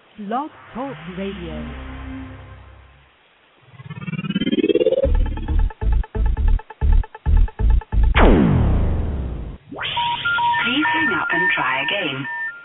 Blog Talk Radio. Please hang up and try again.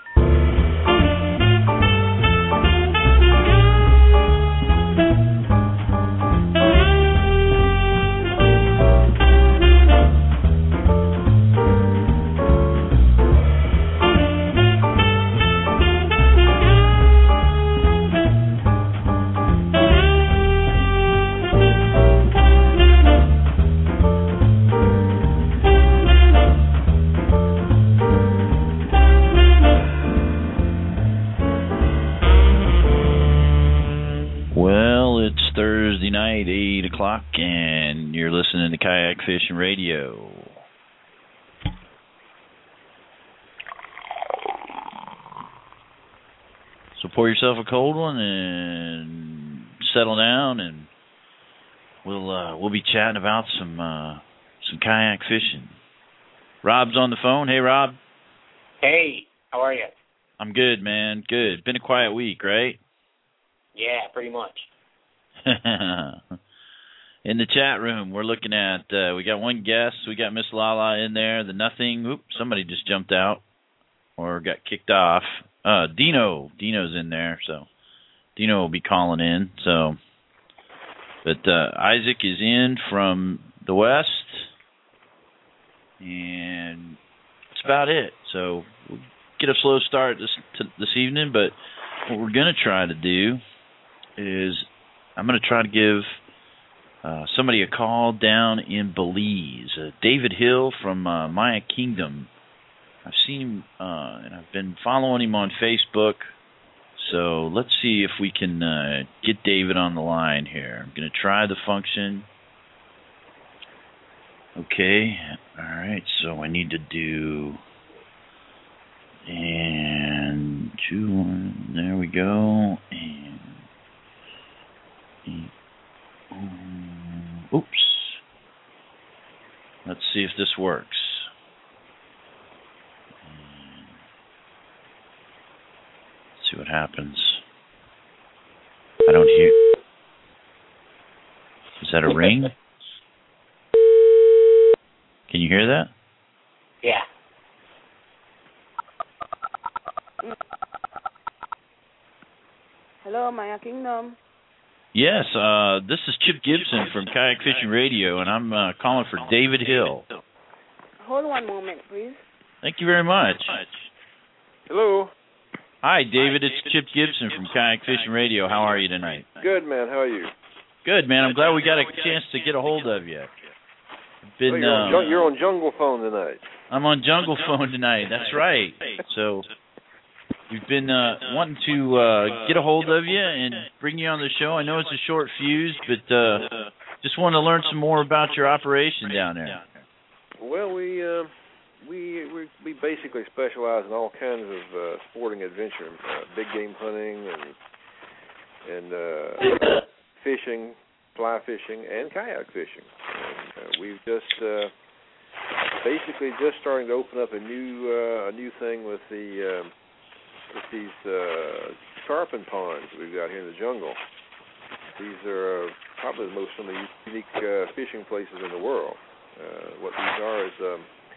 Night, 8 o'clock, and you're listening to Kayak Fishing Radio. So pour yourself a cold one and settle down, and we'll be chatting about some kayak fishing. Rob's on the phone. Hey, Rob. Hey, how are you? I'm good, man. Good. Been a quiet week, right? Yeah, pretty much. In the chat room, we're looking at, we got one guest. We got Miss Lala in there. The Nothing. Oops, somebody just jumped out or got kicked off. Dino's in there, so Dino will be calling in. So, but Isaac is in from the west, and that's about it. So we'll get a slow start this evening, but what we're going to try to do is I'm going to try to give somebody a call down in Belize. David Hill from Maya Kingdom. I've seen him, and I've been following him on Facebook. So let's see if we can get David on the line here. I'm going to try the function. Okay. All right. So I need to do... And 2, 1. There we go. And... Oops. Let's see if this works. Let's see what happens. I don't hear. Is that a ring? Can you hear that? Yeah. Hello, Maya Kingdom. Yes, this is Chip Gibson from Kayak Fishing Radio, and I'm calling for David Hill. Hold one moment, please. Thank you very much. Hello. Hi, David. It's Chip Gibson from Kayak Fishing Radio. How are you tonight? Good, man. How are you? Good, man. I'm glad we got a chance to get a hold of you. You're on Jungle Phone tonight. I'm on Jungle Phone tonight. That's right. So... we've been wanting to get a hold of you and bring you on the show. I know it's a short fuse, but just want to learn some more about your operation down there. Well, we basically specialize in all kinds of sporting adventure, big game hunting and fishing, fly fishing, and kayak fishing. And, we've just basically just starting to open up a new thing with these tarpon ponds we've got here in the jungle. These are probably some of the unique fishing places in the world. What these are is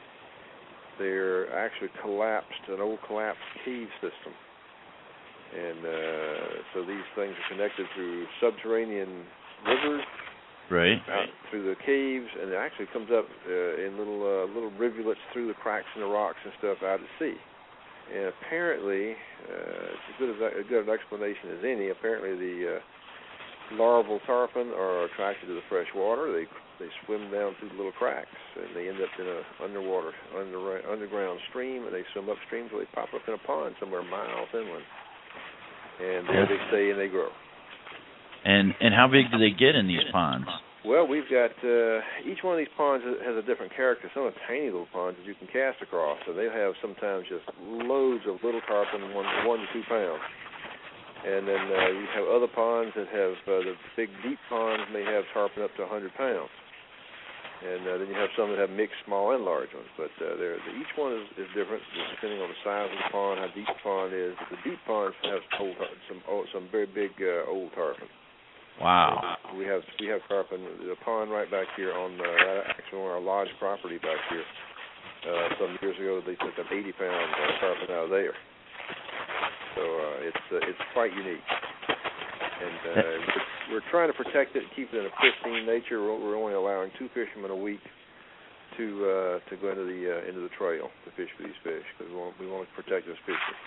they're actually an old collapsed cave system. And so these things are connected through subterranean rivers, right, out through the caves, and it actually comes up in little rivulets through the cracks in the rocks and stuff out at sea. And apparently, it's as good an explanation as any. Apparently, the larval tarpon are attracted to the fresh water. They swim down through the little cracks, and they end up in an underground stream, and they swim upstream until they pop up in a pond somewhere miles inland. And there they stay and they grow. And how big do they get in these ponds? Well, we've got each one of these ponds has a different character. Some are tiny little ponds that you can cast across, so they have sometimes just loads of little tarpon, 1 to 2 pounds. And then you have other ponds that have the big deep ponds may have tarpon up to 100 pounds. And then you have some that have mixed small and large ones, but each one is different depending on the size of the pond, how deep the pond is. But the deep ponds have some very big old tarpon. Wow. We have tarpon. The pond right back here actually on our lodge property back here. Some years ago, they took an 80-pound tarpon out of there. So it's quite unique. And we're trying to protect it and keep it in a pristine nature. We're only allowing 2 fishermen a week to go into the trail to fish for these fish because we want to protect this fishery.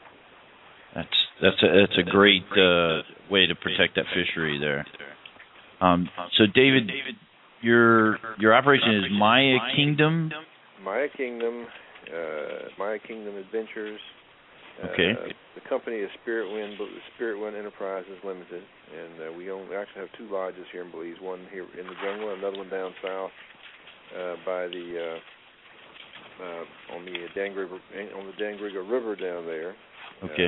That's a great way to protect that fishery there. So David, your operation is Maya Kingdom. Maya Kingdom Adventures. Okay. The company is Spirit Wind Enterprises Limited, and we actually have 2 lodges here in Belize. One here in the jungle, another one down south by the on the Dangriga River down there. Okay.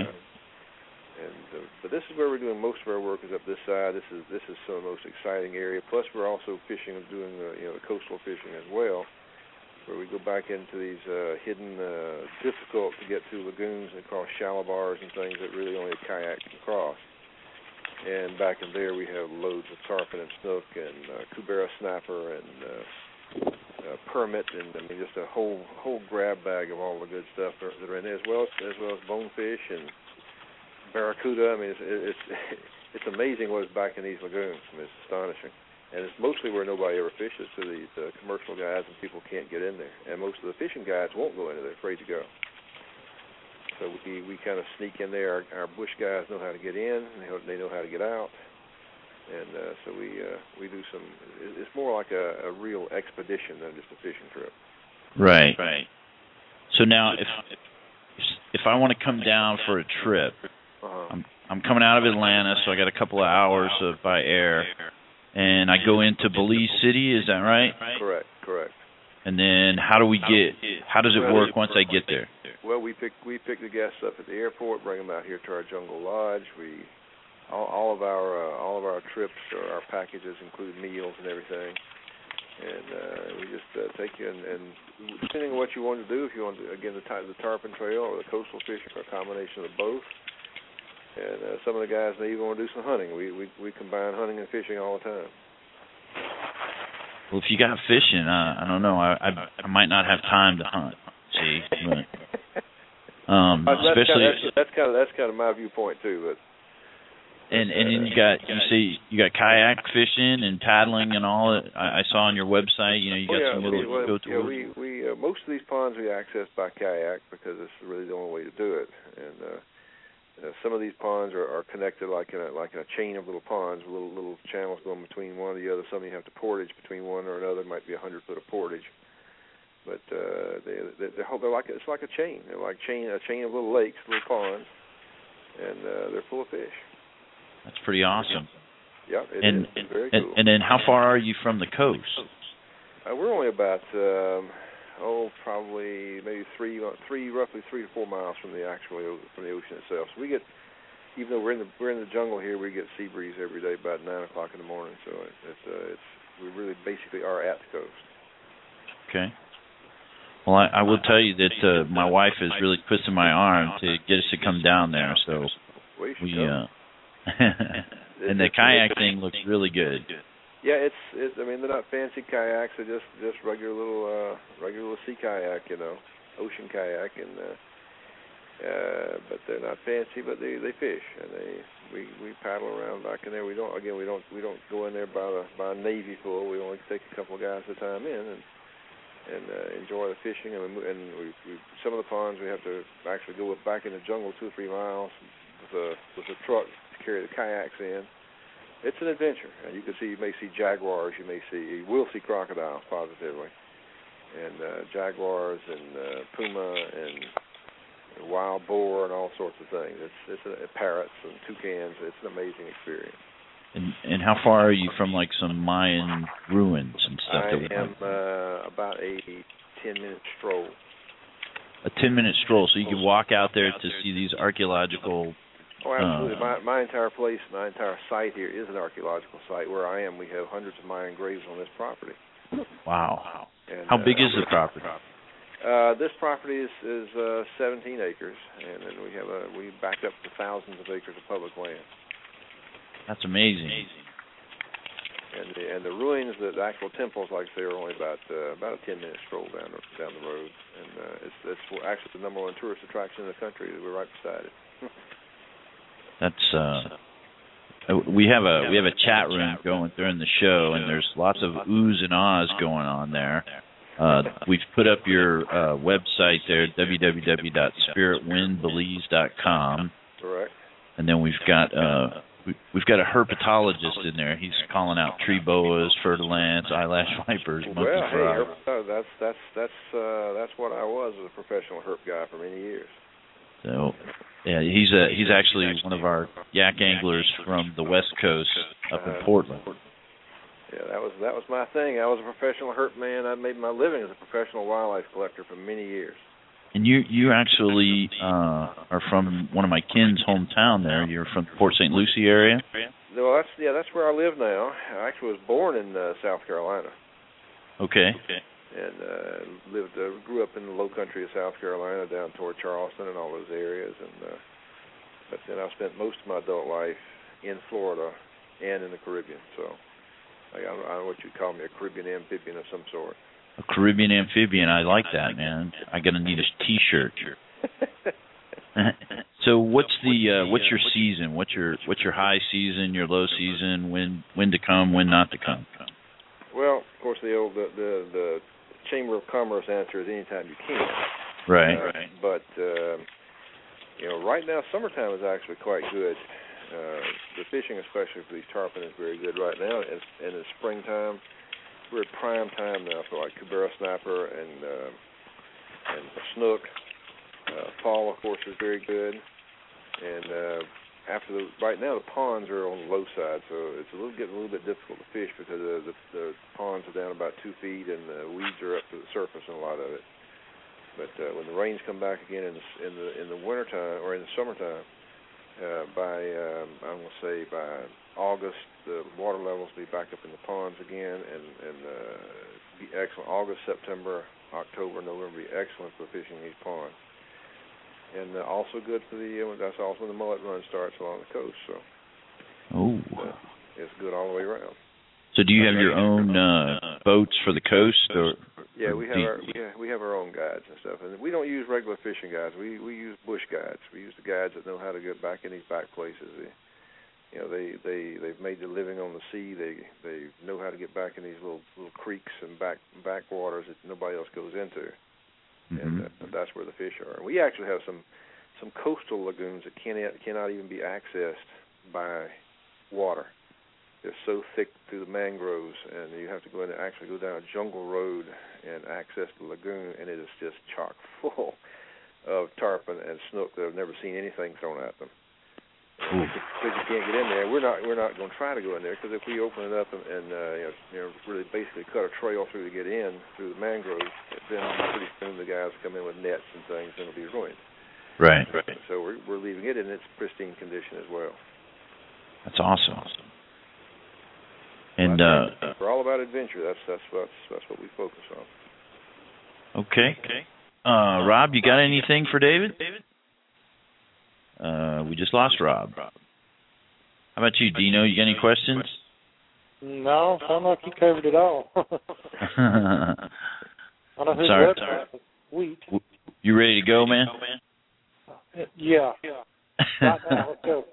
But this is where we're doing most of our work is up this side. This is some of the most exciting area. Plus, we're also fishing and doing the coastal fishing as well, where we go back into these hidden, difficult to get to lagoons and across shallow bars and things that really only a kayak can cross. And back in there, we have loads of tarpon and snook and cubera snapper and permit, and I mean just a whole grab bag of all the good stuff that are in there, as well as bonefish and barracuda. I mean, it's amazing what's back in these lagoons. I mean, it's astonishing. And it's mostly where nobody ever fishes, so these commercial guys and people can't get in there. And most of the fishing guys won't go in there; they're afraid to go. So we kind of sneak in there. Our bush guys know how to get in, and they know how to get out. And so we do some. It's more like a real expedition than just a fishing trip. Right. So now, if I want to come down for a trip, I'm coming out of Atlanta, so I got a couple of hours by air. And I go into Belize City, is that right? Correct. And then how does it work once I get there? Well, we pick the guests up at the airport, bring them out here to our jungle lodge. All of our trips or our packages include meals and everything. And we just take you and depending on what you want to do, if you want to, again, the tarpon trail or the coastal fishing, or a combination of both. And some of the guys may even want to do some hunting. We combine hunting and fishing all the time. Well, if you got fishing, I don't know. I might not have time to hunt. See, especially that's kind of my viewpoint too. But and then you got kayak fishing and paddling and all that. I saw on your website. You got some little go tours. We most of these ponds we access by kayak because it's really the only way to do it. And some of these ponds are connected like in a chain of little ponds, little channels going between one or the other. Some you have to portage between one or another. It might be 100 foot of portage, but they're like it's like a chain. They're like a chain of little lakes, little ponds, and they're full of fish. That's pretty awesome. Yeah, it's very cool. And then how far are you from the coast? We're only about probably maybe roughly 3 to 4 miles from the ocean itself. So we get, even though we're in the jungle here, we get sea breeze every day about 9:00 in the morning. So we really basically are at the coast. Okay. Well, I will tell you that my wife is really twisting my arm to get us to come down there. So and the kayak thing looks really good. Yeah, it's. I mean, they're not fancy kayaks. They're just regular little sea kayak, ocean kayak, and but they're not fancy. But they fish, and we paddle around back in there. We don't go in there by a navy full. We only take a couple of guys at a time in and enjoy the fishing. And we some of the ponds we have to actually go back in the jungle 2 or 3 miles with a truck to carry the kayaks in. It's an adventure. You may see jaguars. You will see crocodiles positively, and jaguars and puma and wild boar and all sorts of things. It's parrots and toucans. It's an amazing experience. And how far are you from like some Mayan ruins and stuff? I am about a 10-minute stroll. A 10-minute stroll, so you can walk out there to see these archaeological. Oh, absolutely. My entire place, my entire site here is an archaeological site. Where I am, we have hundreds of Mayan graves on this property. Wow. And, How big is the property? This property is 17 acres, and then we back up to thousands of acres of public land. That's amazing. And the ruins, the actual temples, like I say, are only about a 10-minute stroll down the road, and it's actually the number one tourist attraction in the country. We're right beside it. That's we have a chat room going during the show, and there's lots of oohs and ahs going on there. We've put up your website there, www.spiritwindbelize.com. Correct. And then we've got a herpetologist in there. He's calling out tree boas, fertilants, eyelash vipers, monkey frogs. That's what I was as a professional herp guy for many years. So, yeah, he's actually one of our yak anglers from the West Coast up in Portland. Yeah, that was my thing. I was a professional herp man. I made my living as a professional wildlife collector for many years. And you actually are from one of my kin's hometown there. You're from Port St. Lucie area? No, that's where I live now. I actually was born in South Carolina. Okay. And grew up in the low country of South Carolina, down toward Charleston and all those areas. But then I spent most of my adult life in Florida and in the Caribbean. So I don't know what you'd call me, a Caribbean amphibian of some sort. A Caribbean amphibian, I like that, man. I'm gonna need a T-shirt. So what's your season? What's your high season? Your low season? When to come? When not to come? Well, of course, the Chamber of Commerce answer is anytime you can. Right. But right now summertime is actually quite good. The fishing, especially for these tarpon, is very good right now. And in the springtime, we're at prime time now for like Cubera snapper and snook. Fall, of course, is very good. And right now the ponds are on the low side, so it's getting a little bit difficult to fish because the ponds are down about 2 feet and the weeds are up to the surface in a lot of it. But when the rains come back again in the wintertime or in the summertime, I'm going to say by August, the water levels will be back up in the ponds again, and be excellent. August, September, October, November will be excellent for fishing these ponds. And also good for that's also when the mullet run starts along the coast. So it's good all the way around. So do you have your own boats for the coast, or? Yeah, we have our own guides and stuff, and we don't use regular fishing guides. We use bush guides. We use the guides that know how to get back in these back places. They've made their living on the sea. They know how to get back in these little creeks and backwaters that nobody else goes into, and that's where the fish are. And we actually have some coastal lagoons that cannot even be accessed by water. They're so thick through the mangroves, and you have to go in and actually go down a jungle road and access the lagoon, and it is just chock full of tarpon and snook that have never seen anything thrown at them. Because you can't get in there. We're not going to try to go in there, because if we open it up and really basically cut a trail through to get in through the mangroves, then pretty soon the guys come in with nets and things, and it'll be ruined. Right. So we're leaving it in its pristine condition as well. That's awesome. And we're all about adventure. That's what we focus on. Okay. Rob, you got anything for David? We just lost Rob. How about you, Dino? You got any questions? No, sound like you covered it all. I know his website is sweet. You ready to go, man? Yeah. Right now, let's go.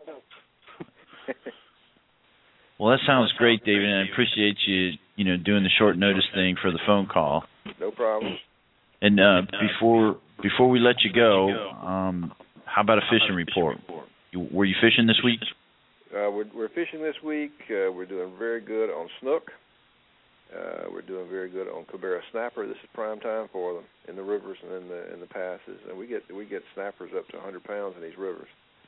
Well, that sounds great, David, and I appreciate you doing the short notice thing for the phone call. No problem. And before we let you go, how about a fishing report? Were you fishing this week? We're fishing this week. We're doing very good on snook. We're doing very good on Cubera snapper. This is prime time for them in the rivers and in the passes. And we get snappers up to 100 pounds in these rivers.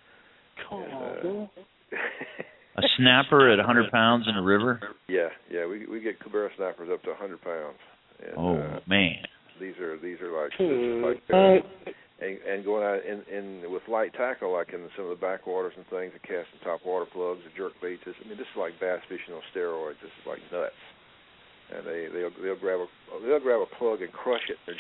A snapper at 100 pounds in a river? Yeah. We get Cubera snappers up to 100 pounds. And, man. These are like and going out in with light tackle, like in some of the backwaters and things, the casting top water plugs, the jerk baits. I mean, this is like bass fishing on steroids. This is like nuts. and they'll grab a plug and crush it in their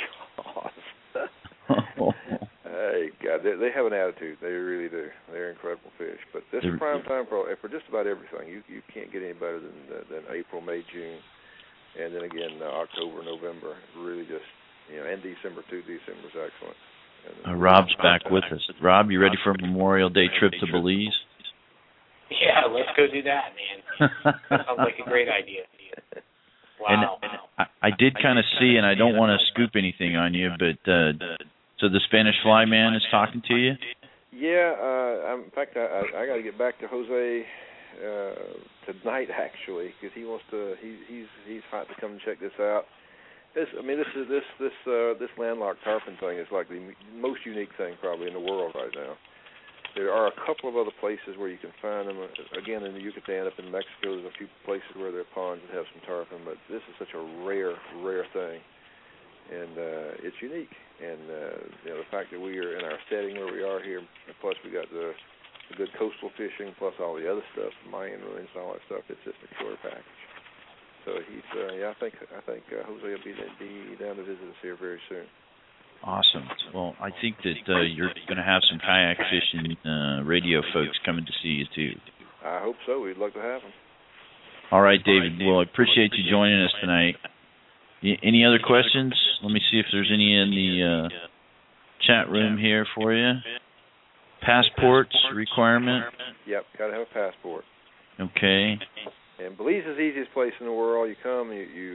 jaws. Hey, God, they have an attitude. They really do. They're incredible fish. But this is prime time for just about everything. You can't get any better than April, May, June, and then again October, November. Really just and December too. December is excellent. Rob's back with us. Rob, you ready for a Memorial Day trip to Belize? Yeah, let's go do that, man. Sounds like a great idea. Wow. And I did kind of see, and I don't want to scoop anything on you, but so the Spanish Fly Man is talking to you? Yeah. In fact, I got to get back to Jose tonight actually, because he wants to. He's hot to come and check this out. This landlocked tarpon thing is like the most unique thing probably in the world right now. There are a couple of other places where you can find them. Again, in the Yucatan, up in Mexico, there's a few places where there are ponds that have some tarpon, but this is such a rare thing, and it's unique. And the fact that we are in our setting where we are here, and plus we got the good coastal fishing, plus all the other stuff, Mayan ruins and all that stuff. It's just a killer package. So he's, I think Jose will be down to visit us here very soon. Awesome. Well, I think that you're going to have some kayak fishing radio folks coming to see you too. I hope so. We'd love to have them. All right, David. Well, I appreciate you joining us tonight. Any other questions? Let me see if there's any in the chat room here for you. Passports requirement? Yep, got to have a passport. Okay. And Belize is the easiest place in the world. You come,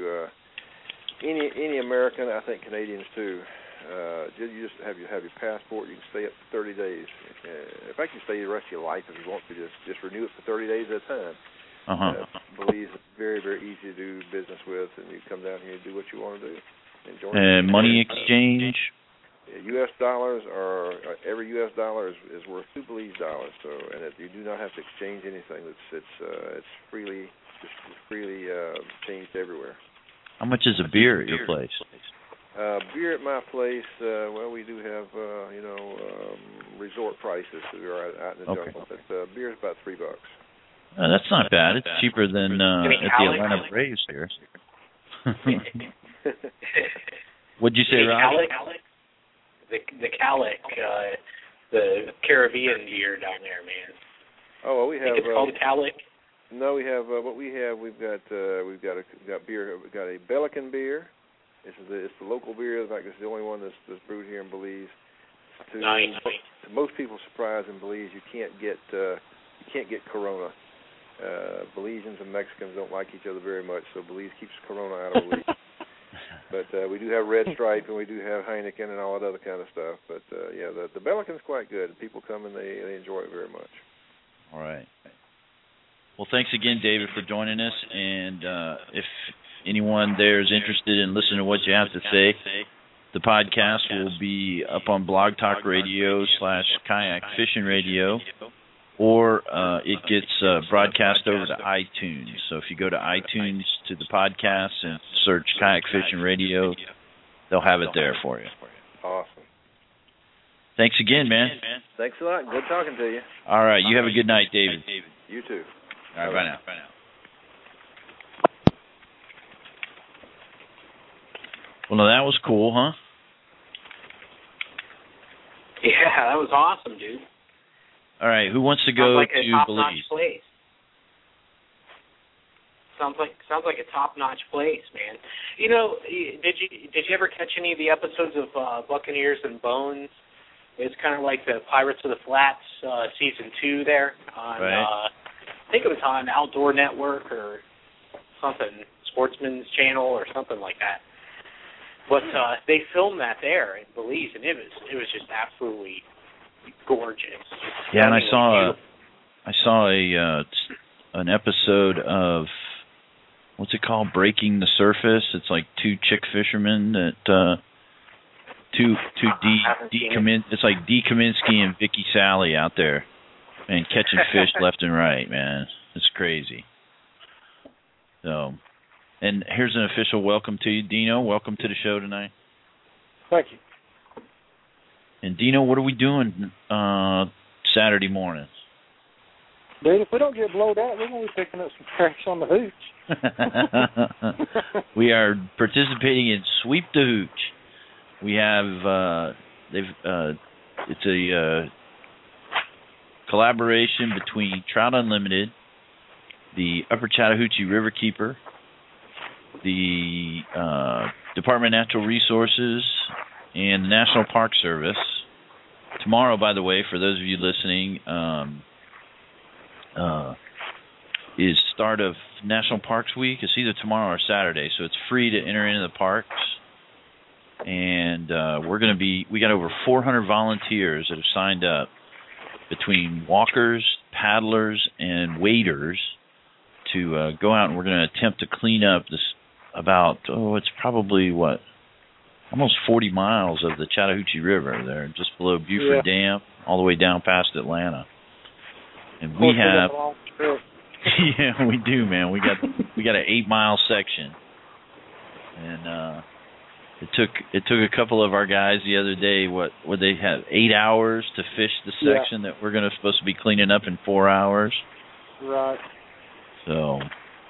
any American, I think Canadians too. You just have your passport. You can stay up for 30 days. In fact, you stay the rest of your life if you want to. Just renew it for 30 days at a time. Belize is very, very easy to do business with, and you come down here and do what you want to do. Enjoy. Money exchange. U.S. dollars every U.S. dollar is worth $2 Belize dollars. So, and you do not have to exchange anything. It's freely changed everywhere. How much is a beer at your place? Beer at my place, well, we do have, resort prices. We are out in the jungle. But beer is about $3. That's not bad. It's cheaper than at the Atlanta Braves here. What'd you say, Rob? The Calic, the Caribbean beer down there, man. Oh, well, we have. It's called Calic. No, we have what we have. We've got beer. We've got a Belican beer. It's the local beer. In fact, it's the only one that's brewed here in Belize. Nice. To most people's surprise, in Belize, you can't get Corona. Belizeans and Mexicans don't like each other very much, so Belize keeps Corona out of Belize. But we do have Red Stripe, and we do have Heineken and all that other kind of stuff. But the Belican's quite good. People come and they enjoy it very much. All right. Well, thanks again, David, for joining us. And if anyone there is interested in listening to what you have to say, the podcast will be up on Blog Talk Radio /Kayak Fishing Radio, or it gets broadcast over to iTunes. So if you go to iTunes to the podcast and search Kayak Fishing Radio, they'll have it there for you. Awesome. Thanks again, man. Thanks a lot. Good talking to you. All right. You have a good night, David. You too. All right. Bye now. Well, now that was cool, huh? Yeah, that was awesome, dude. All right, who wants to go like to a top-notch Belize? Place. Sounds like a top-notch place, man. You know, did you ever catch any of the episodes of Buccaneers and Bones? It's kind of like the Pirates of the Flats season 2 there on. Right. I think it was on Outdoor Network or something, Sportsman's Channel or something like that. But they filmed that there in Belize, and it was just absolutely gorgeous. Yeah, and I saw an episode of, what's it called, Breaking the Surface. It's like two chick fishermen that it's like Dee Kaminsky and Vicky Sally out there, and catching fish left and right, man. It's crazy. So, and here's an official welcome to you, Dino. Welcome to the show tonight. Thank you. And Dino, what are we doing Saturday morning? Dude, if we don't get blowed out, we're going to be picking up some trash on the hooch. We are participating in Sweep the Hooch. We have it's a collaboration between Trout Unlimited, the Upper Chattahoochee Riverkeeper, the Department of Natural Resources, and the National Park Service. Tomorrow, by the way, for those of you listening, is start of National Parks Week. It's either tomorrow or Saturday, so it's free to enter into the parks. And we got over 400 volunteers that have signed up, between walkers, paddlers, and waders, to go out, and we're going to attempt to clean up this it's probably almost 40 miles of the Chattahoochee River there, just below Buford Dam, all the way down past Atlanta. And we have, yeah, we do, man. We got an 8-mile section, and it took a couple of our guys the other day. What they have 8 hours to fish the section that we're supposed to be cleaning up in 4 hours. Right. So,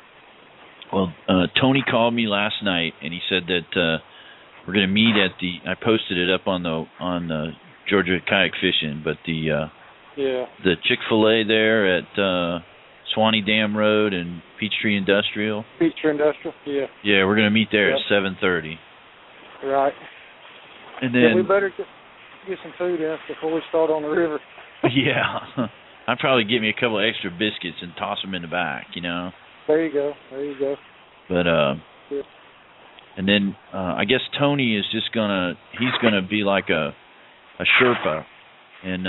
Tony called me last night, and he said that we're going to meet at I posted it up on the Georgia Kayak Fishing, but the Chick-fil-A there at Swanee Dam Road and Peachtree Industrial. Peachtree Industrial, yeah. Yeah, we're going to meet there at 7:30. Right. And then we better get some food in before we start on the river. Yeah. I'd probably get me a couple of extra biscuits and toss them in the back, There you go. But and then I guess Tony is just he's gonna be like a Sherpa, and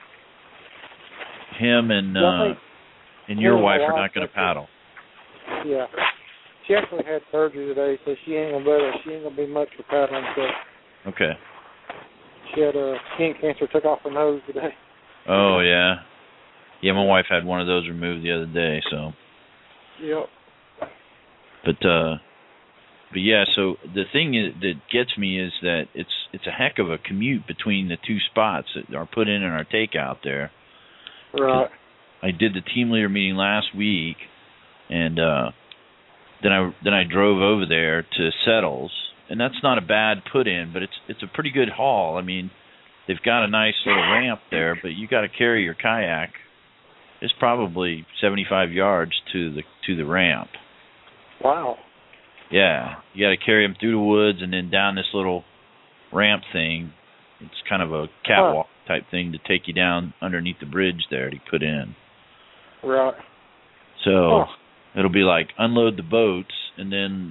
him and your wife are not gonna paddle. Yeah. She actually had surgery today, so she ain't gonna be much for paddling. So. Okay. She had skin cancer, took off her nose today. Oh yeah. Yeah, my wife had one of those removed the other day, so. Yep. But yeah, so the thing that gets me is that it's a heck of a commute between the two spots that are put in our takeout there. Right. I did the team leader meeting last week, and then I drove over there to Settles, and that's not a bad put in, but it's a pretty good haul. I mean, they've got a nice little ramp there, but you got to carry your kayak. It's probably 75 yards to the ramp. Wow. Yeah, you got to carry them through the woods and then down this little ramp thing. It's kind of a catwalk type thing to take you down underneath the bridge there to put in. Right. So it'll be like unload the boats, and then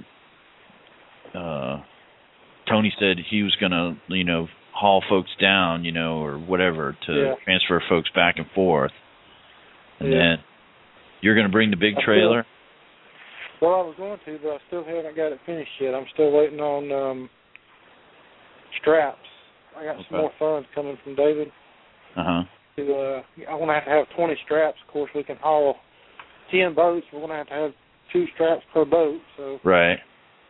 Tony said he was going to, haul folks down, or whatever to transfer folks back and forth. And then you're going to bring the big trailer? Well, I was going to, but I still haven't got it finished yet. I'm still waiting on straps. I got some more funds coming from David. Uh-huh. I want to have 20 straps. Of course, we can haul 10 boats. We're going to have 2 straps per boat. So. Right.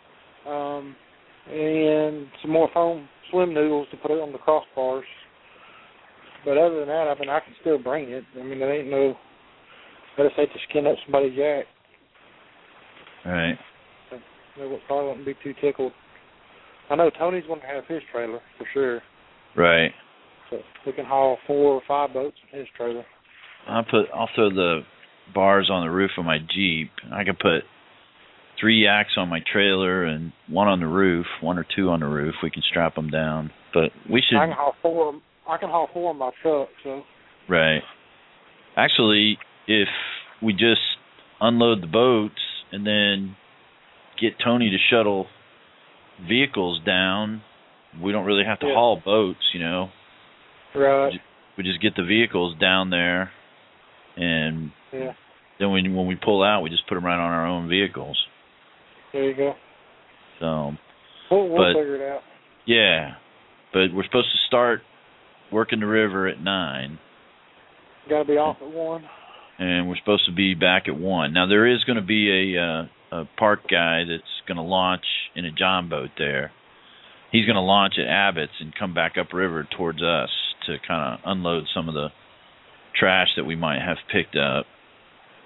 And some more foam swim noodles to put it on the crossbars. But other than that, I can still bring it. I mean, there ain't no. I just hate to skin up somebody's yak. Right. They probably wouldn't be too tickled. I know Tony's going to have his trailer for sure. Right. So we can haul 4 or 5 boats in his trailer. I'll throw the bars on the roof of my Jeep. I can put 3 yaks on my trailer and 1 on the roof, 1 or 2 on the roof. We can strap them down. But we should. I can haul 4 in my truck. So. Right. Actually, if we just unload the boats and then get Tony to shuttle vehicles down, we don't really have to haul boats, Right. We just get the vehicles down there, and then when we pull out, we just put them right on our own vehicles. There you go. So. We'll figure it out. Yeah, but we're supposed to start working the river at 9. Got to be off at 1. And we're supposed to be back at 1. Now, there is going to be a park guy that's going to launch in a John boat there. He's going to launch at Abbott's and come back upriver towards us to kind of unload some of the trash that we might have picked up.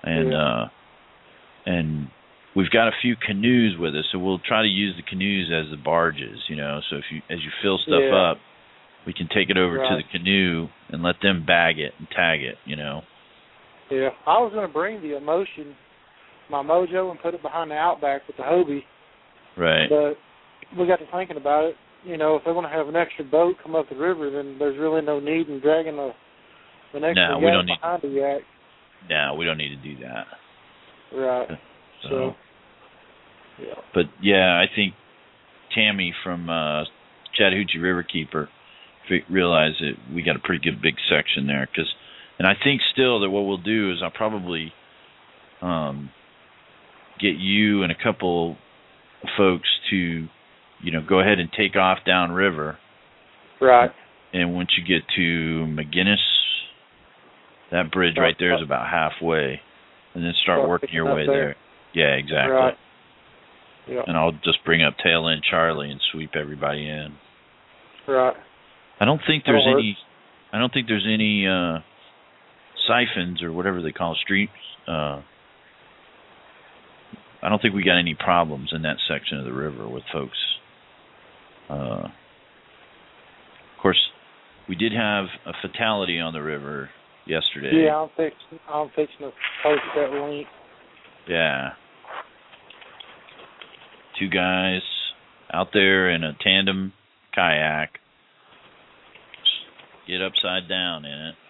and we've got a few canoes with us, so we'll try to use the canoes as the barges, So as you fill stuff up, we can take it over to the canoe and let them bag it and tag it, Yeah, I was going to bring the Emotion, my Mojo, and put it behind the Outback with the Hobie. Right. But we got to thinking about it. If they want to have an extra boat come up the river, then there's really no need in dragging an extra yak behind the yak. No, we don't need to do that. Right. So yeah. But yeah, I think Tammy from Chattahoochee Riverkeeper realized that we got a pretty good big section there, and I think still that what we'll do is I'll probably get you and a couple folks to go ahead and take off downriver. Right. And once you get to McGinnis, that bridge right there is about halfway, and then start working your way there. Yeah, exactly. Right. Yeah. And I'll just bring up tail end Charlie and sweep everybody in. Right. I don't think there's any siphons or whatever they call streets. I don't think we got any problems in that section of the river with folks. Of course, we did have a fatality on the river yesterday. Yeah, I'm fixing to post that link. Yeah. 2 guys out there in a tandem kayak get upside down in it,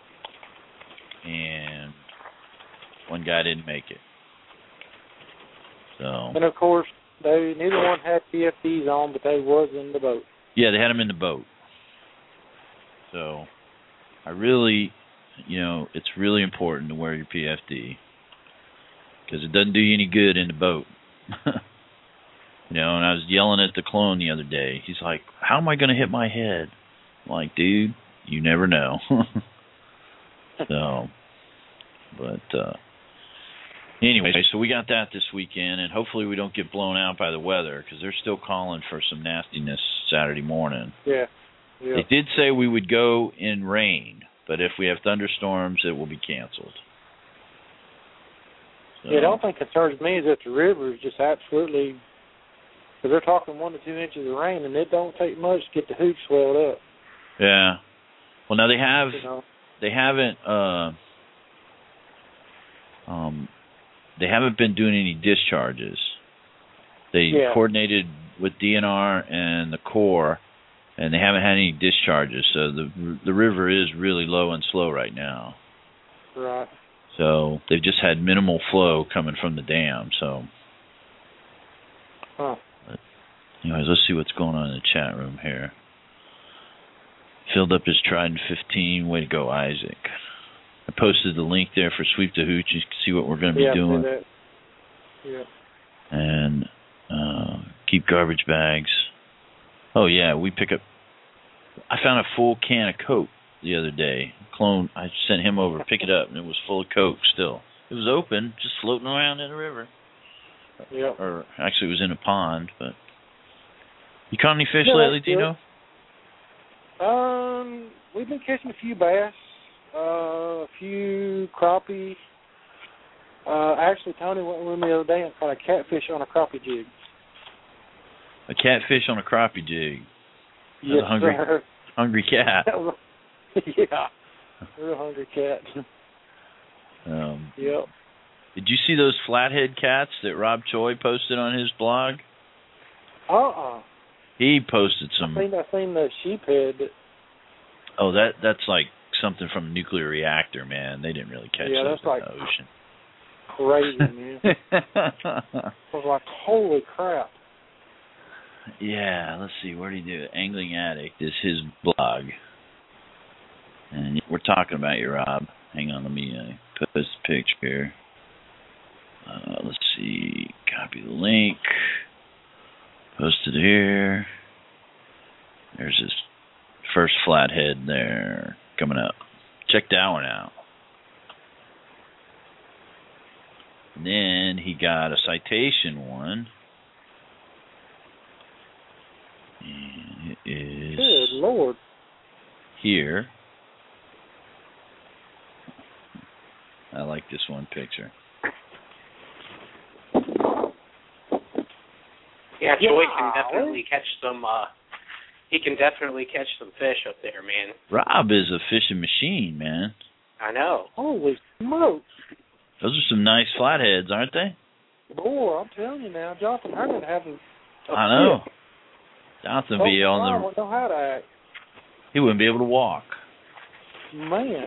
and one guy didn't make it. So. And of course, neither one had PFDs on, but they was in the boat. Yeah, they had them in the boat. So, I really, it's really important to wear your PFD, because it doesn't do you any good in the boat. And I was yelling at the clone the other day. He's like, "How am I going to hit my head?" I'm like, "Dude, you never know." So, but anyway, so we got that this weekend, and hopefully we don't get blown out by the weather, because they're still calling for some nastiness Saturday morning. Yeah. They did say we would go in rain, but if we have thunderstorms, it will be canceled. So. Yeah, the only thing that concerns me is that the river is just absolutely, because they're talking 1 to 2 inches of rain, and it don't take much to get the hooch swelled up. Yeah. Well, now they haven't been doing any discharges. They coordinated with DNR and the Corps, and they haven't had any discharges. So the river is really low and slow right now. Right. So they've just had minimal flow coming from the dam. So. Huh. But anyways, let's see what's going on in the chat room here. Filled up his Trident 15. Way to go, Isaac. I posted the link there for Sweep the Hooch. You can see what we're going to be doing. Yeah. And keep garbage bags. Oh, yeah, we pick up. I found a full can of Coke the other day. Clone, I sent him over to pick it up, and it was full of Coke still. It was open, just floating around in the river. Yeah. Or actually, it was in a pond. But you caught any fish lately, Dino? We've been catching a few bass, a few crappie. Actually, Tony went with me the other day and caught a catfish on a crappie jig. A catfish on a crappie jig. Yes, sir. Hungry cat. Yeah, real hungry cat. Yep. Did you see those flathead cats that Rob Choi posted on his blog? He posted some. I seen the sheephead. Oh, that's like something from a nuclear reactor, man. They didn't really catch those in the ocean. Crazy, man. I was like, holy crap. Yeah, let's see. Where did he do it? Angling Addict is his blog. And we're talking about you, Rob. Hang on, let me put this picture here. Let's see. Copy the link. Post it here. There's his first flathead there coming up. Check that one out. And then he got a citation one. And it is good Lord. Here. I like this one picture. Yeah, Joy can definitely catch some. He can definitely catch some fish up there, man. Rob is a fishing machine, man. I know. Holy smokes! Those are some nice flatheads, aren't they? Boy, I'm telling you now, Jonathan, I didn't have a I know. Jonathan be I on wouldn't know how to act. He wouldn't be able to walk. Man.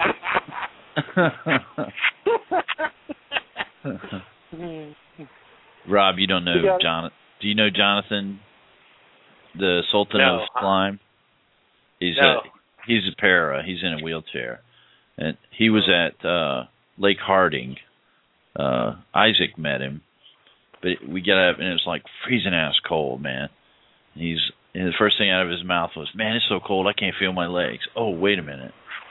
Rob, you don't know Jonathan. Do you know Jonathan, the Sultan of Slime? He's a para. He's in a wheelchair, and he was at Lake Harding. Isaac met him, but we got up and it was like freezing ass cold, man. And the first thing out of his mouth was, "Man, it's so cold I can't feel my legs." Oh, wait a minute.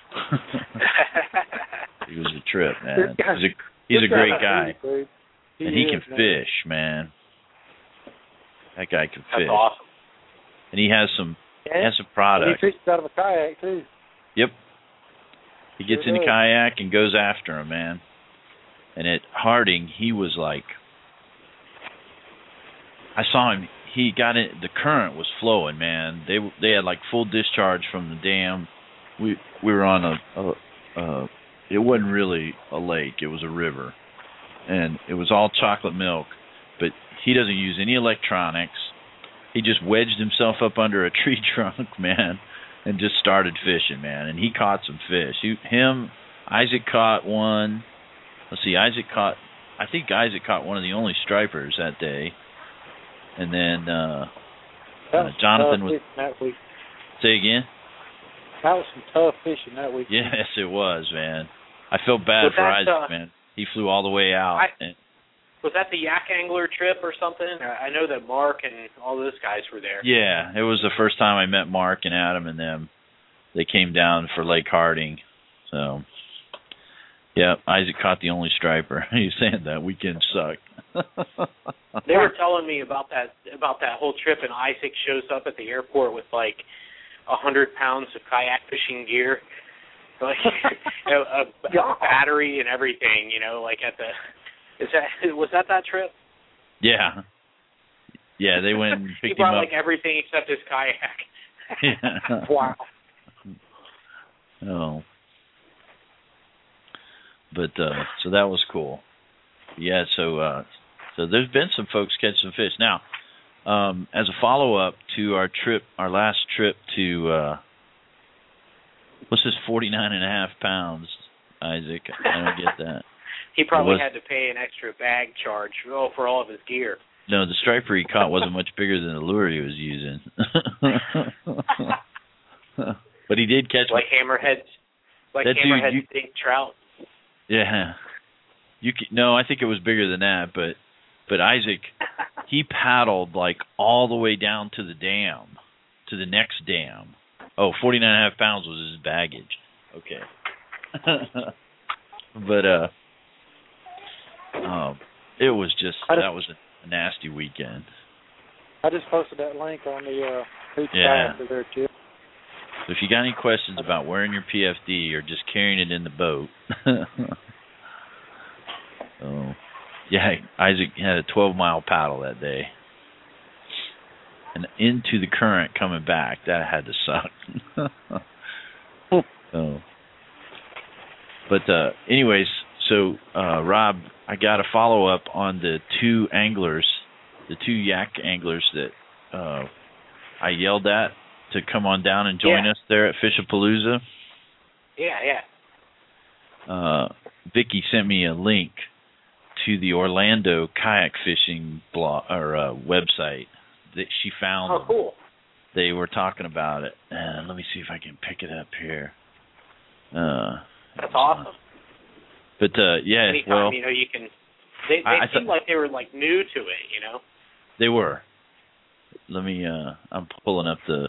He was a trip, man. He's a great guy, and he can fish, man. That guy can fish. That's awesome. And he has some product. He fishes out of a kayak too. Yep. He gets in the kayak and goes after him, man. And at Harding, he was like, I saw him. He got in. The current was flowing, man. They had like full discharge from the dam. We were on it wasn't really a lake. It was a river, and it was all chocolate milk. But he doesn't use any electronics. He just wedged himself up under a tree trunk, man, and just started fishing, man. And he caught some fish. Isaac caught one. Let's see, I think Isaac caught one of the only stripers that day. And then Jonathan was that week. Say again? That was some tough fishing that week. Yes, it was, man. I felt bad for Isaac, man. He flew all the way out. Was that the Yak Angler trip or something? I know that Mark and all those guys were there. Yeah, it was the first time I met Mark and Adam and them. They came down for Lake Harding. So, yeah, Isaac caught the only striper. He's saying that weekend sucked. They were telling me about that whole trip, and Isaac shows up at the airport with like 100 pounds of kayak fishing gear, like a battery and everything. You know, like at the. Was that trip? Yeah. Yeah, they went and picked him up. He brought like everything except his kayak. Yeah. Wow. Oh. But so that was cool. Yeah, so there's been some folks catch some fish. Now, as a follow-up to our last trip to what's this 49.5 pounds, Isaac? I don't get that. He probably had to pay an extra bag charge for all of his gear. No, the striper he caught wasn't much bigger than the lure he was using. But he did catch hammerheads, think trout. Yeah. No, I think it was bigger than that, but Isaac, he paddled like all the way down to the dam, to the next dam. Oh, 49.5 pounds was his baggage. Okay. But it was just that was a nasty weekend. I just posted that link on the Hoot Kayak there too. So if you got any questions about wearing your PFD or just carrying it in the boat, Isaac had a 12-mile paddle that day, and into the current coming back. That had to suck. But anyways, so Rob, I got a follow-up on the two yak anglers that I yelled at to come on down and join us there at Fishapalooza. Yeah. Vicky sent me a link to the Orlando kayak fishing blog or website that she found. Oh, cool. They were talking about it. Let me see if I can pick it up here. That's awesome. But yeah, anytime, you can. They seemed like they were like new to it, you know. They were. Let me. I'm pulling up the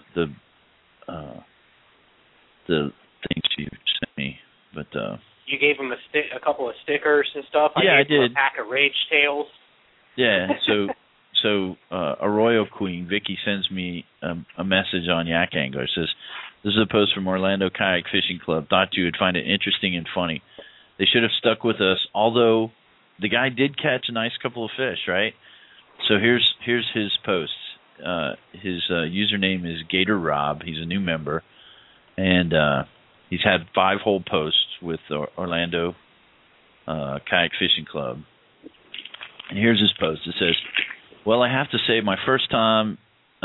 thing she sent me, but. You gave them a couple of stickers and stuff. I did. A pack of Rage Tails. Yeah. So Arroyo Queen Vicky sends me a message on Yak Angler. It says, "This is a post from Orlando Kayak Fishing Club. Thought you would find it interesting and funny. They should have stuck with us, although the guy did catch a nice couple of fish, right? So here's his posts. His username is Gator Rob. He's a new member, and he's had 5-hole posts with Orlando Kayak Fishing Club. And here's his post. It says, "Well, I have to say my first time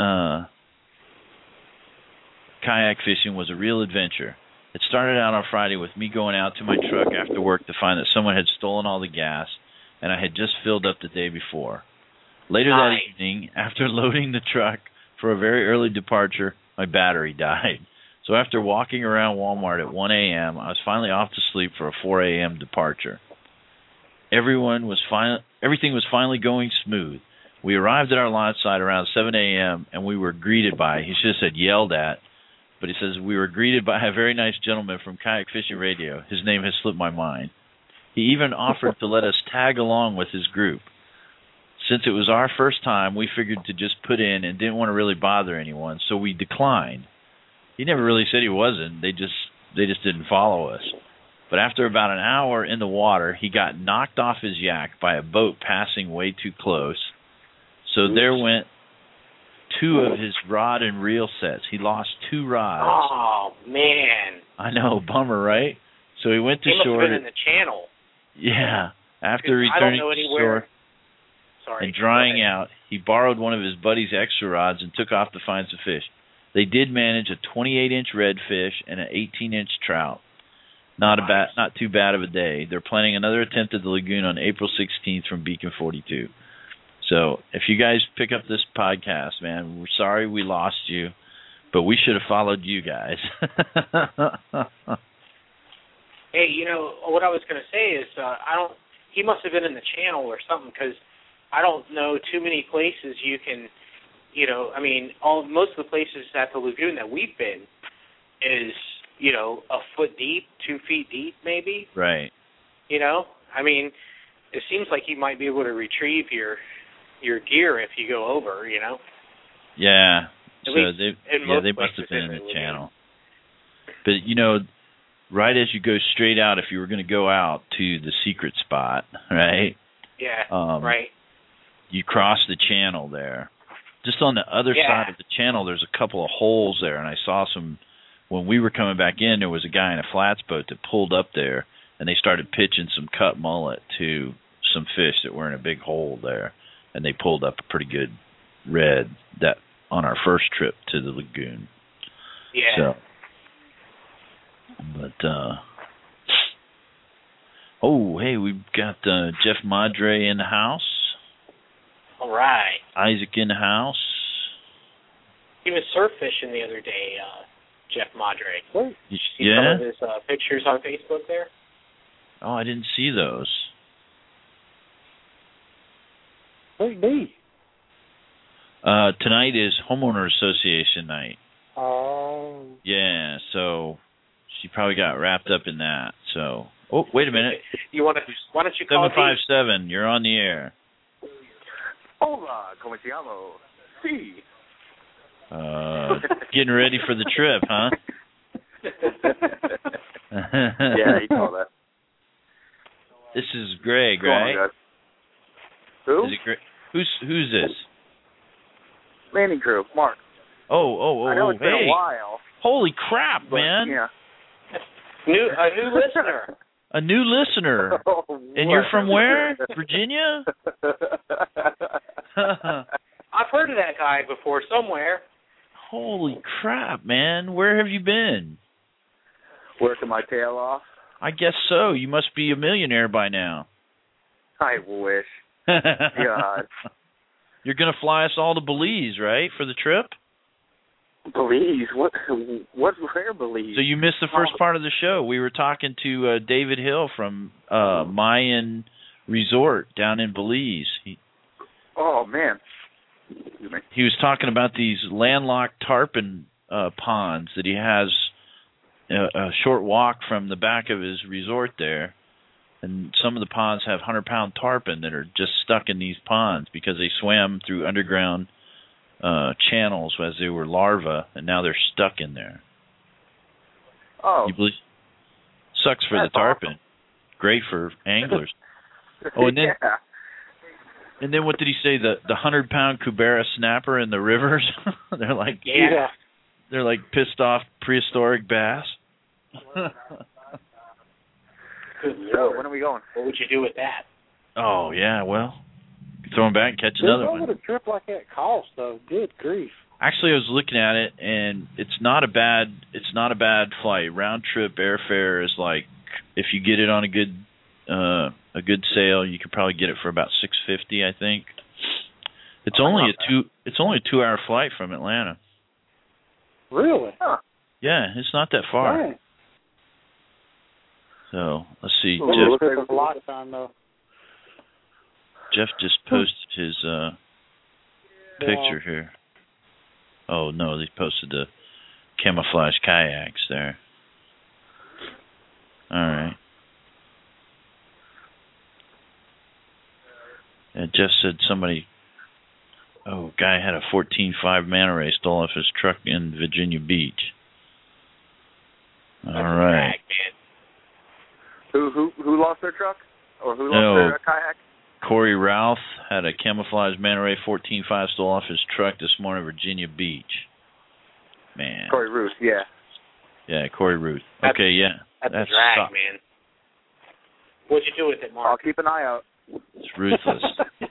kayak fishing was a real adventure. It started out on Friday with me going out to my truck after work to find that someone had stolen all the gas, and I had just filled up the day before. Later that evening, after loading the truck for a very early departure, my battery died. So after walking around Walmart at 1 a.m., I was finally off to sleep for a 4 a.m. departure. Everything was finally going smooth. We arrived at our launch site around 7 a.m., and we were greeted by, he should have said yelled at, but he says, we were greeted by a very nice gentleman from Kayak Fishing Radio. His name has slipped my mind. He even offered to let us tag along with his group. Since it was our first time, we figured to just put in and didn't want to really bother anyone, so we declined. He never really said he wasn't. They just didn't follow us. But after about an hour in the water, he got knocked off his yak by a boat passing way too close. So there went 2 of his rod and reel sets. He lost 2 rods. Oh, man. I know, bummer, right? So he went to shore. He must have been in the channel. Yeah. After returning to shore and drying out, he borrowed one of his buddy's extra rods and took off to find some fish. They did manage a 28-inch redfish and an 18-inch trout. Not too bad of a day. They're planning another attempt at the lagoon on April 16th from Beacon 42. So if you guys pick up this podcast, man, we're sorry we lost you, but we should have followed you guys." Hey, what I was going to say is he must have been in the channel or something, because I don't know too many places you can, most of the places at the lagoon that we've been is, a foot deep, 2 feet deep maybe. Right. It seems like you might be able to retrieve your gear if you go over, Yeah. At so least they must have been in the channel. But, right as you go straight out, if you were going to go out to the secret spot, right? Yeah, right. You cross the channel there. Just on the other side of the channel, there's a couple of holes there, and I saw some. When we were coming back in, there was a guy in a flats boat that pulled up there, and they started pitching some cut mullet to some fish that were in a big hole there, and they pulled up a pretty good red that on our first trip to the lagoon. Yeah. So, but hey, we've got Jeff Madre in the house. All right. Isaac in the house. He was surf fishing the other day, Jeff Madre. What? Did you see some of his pictures on Facebook there? Oh, I didn't see those. Where'd be? Tonight is Homeowner Association night. Oh. Yeah, so she probably got wrapped up in that. So, wait a minute. Why don't you call 757, you're on the air. Hola, ¿cómo se llamo? Sí. Getting ready for the trip, huh? Yeah, you call that. This is Greg, right? On, who? Is it Greg? Who's this? Landing crew, Mark. Oh, I know it's been a while. Holy crap, man. Yeah. A new listener. A new listener. Oh, and you're from where? Virginia? I've heard of that guy before somewhere. Holy crap, man. Where have you been? Working my tail off. I guess so. You must be a millionaire by now. I wish. God. You're going to fly us all to Belize, right, for the trip? Belize? Where Belize? So you missed the first part of the show. We were talking to David Hill from Mayan Resort down in Belize. Oh, man. He was talking about these landlocked tarpon ponds that he has a short walk from the back of his resort there. And some of the ponds have 100-pound tarpon that are just stuck in these ponds because they swam through underground channels as they were larvae, and now they're stuck in there. Oh. You believe? Sucks for the tarpon. Awesome. great for anglers. Oh, and then yeah. and then what did he say? The 100-pound Cubera snapper in the rivers? They're like they're like pissed off prehistoric bass. Good So, Lord. when are we going? What would you do with that? Oh yeah, well, throw them back and catch another What one. would a trip like that cost, though? Good grief. Actually, I was looking at it, and it's not a bad flight. Round trip airfare is like, if you get it on a good sale, you could probably get it for about $650, I think. It's only a 2-hour flight from Atlanta. Really? Huh. Yeah, it's not that far. Dang. So let's see. Ooh, Jeff looks like It's a lifetime, though. just posted his picture here. Oh no, they posted the camouflage kayaks there. All right. And Jeff said guy had a 14.5 manta ray stole off his truck in Virginia Beach. All right. Who lost their truck? Or who lost their kayak? Corey Routh had a camouflage manta ray 14.5 stole off his truck this morning in Virginia Beach. Man. Corey Ruth, yeah. Yeah, Corey Ruth. That's- Okay, yeah. That's a drag, sucks. man. What'd you do with it, I'll Mark? keep an eye out. It's ruthless.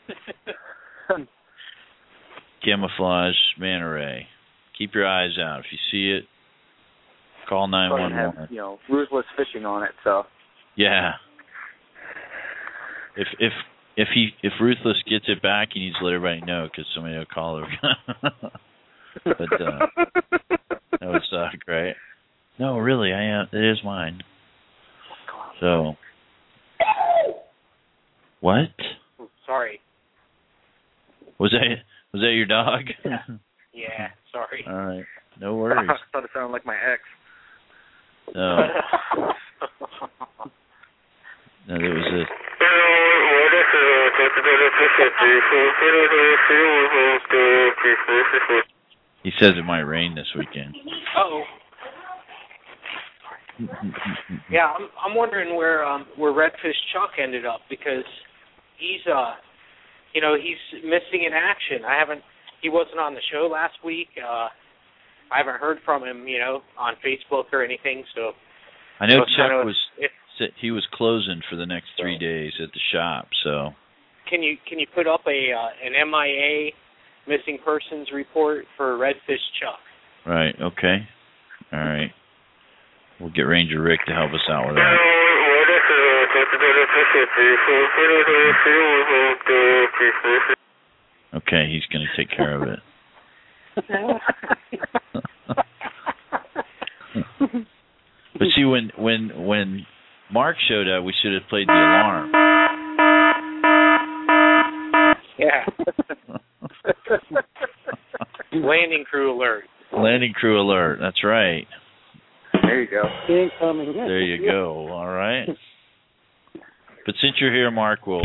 Camouflage manta ray. Keep your eyes out. If you see it, call Probably 911. have, ruthless fishing on it, so. Yeah. If Ruthless gets it back, he needs to let everybody know because somebody will call her. But that would suck, right? No, really, it is mine. So, what? Oh, sorry. Was that your dog? Yeah, sorry. All right, no worries. I thought it sounded like my ex. No, no, there was a. He says it might rain this weekend. Uh-oh. Yeah, I'm wondering where Redfish Chuck ended up because he's missing in action. He wasn't on the show last week. I haven't heard from him, on Facebook or anything. So I know it's Chuck kind of- he was closing for the next 3 days at the shop. So Can you put up an MIA missing persons report for Redfish Chuck? right, okay, all right. We'll get Ranger Rick to help us out with that. Okay, he's going to take care of it. But see, when Mark showed up, we should have played the alarm. Yeah. Landing crew alert. Landing crew alert. That's right. There you go. Incoming. There you go. All right. But since you're here, Mark, we'll